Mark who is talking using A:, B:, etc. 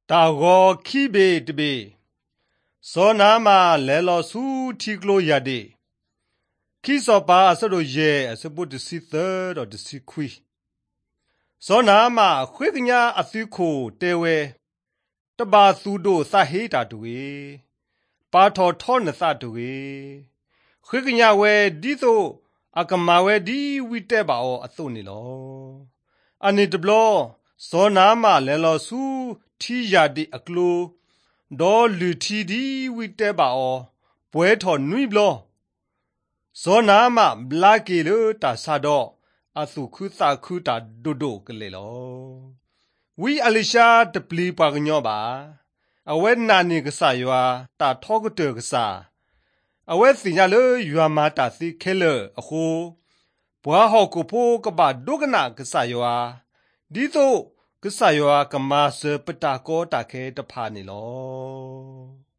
A: တာဂောခိဘေတဘေစောနာမှာလဲလောဆူတီကလိုရတဲ့ခိစောပါအစတို့ရဲ့အစပုတ်တစီသတော်တစီခွီစောနာမှာခွေကညာအသီခိုတဲဝဲတဘာသူတို့သဟေတာတွေပါထော်ထောနသတွေခွေကညာဝဲဒီတို့အကမာဝဲဒီဝိတဲပါအောအသုနေလောအနေတဘလောစောနာမှာလဲလောဆူထီရတဲ့အကလိုဒေါ်လူထီဒီဝိတဲပါအောပွဲထော်နွိဘလောဇောနာမဘလာကေလတာဆာတော့အသုခုသခုတာဒိုဒိုကလေလောဝီအလီရှာတပလီပါကညောပါအဝဲနာနေကဆာယွာတာထောကတေကဆာအဝဲစင်ရလေယွာမာတာစီခဲလအခုဘွာဟောကိုဖိုးကပါဒုကနာကဆာယွာဒီတော့ကဆာယွာကမာစပတာကောတာခဲတဖာနေလော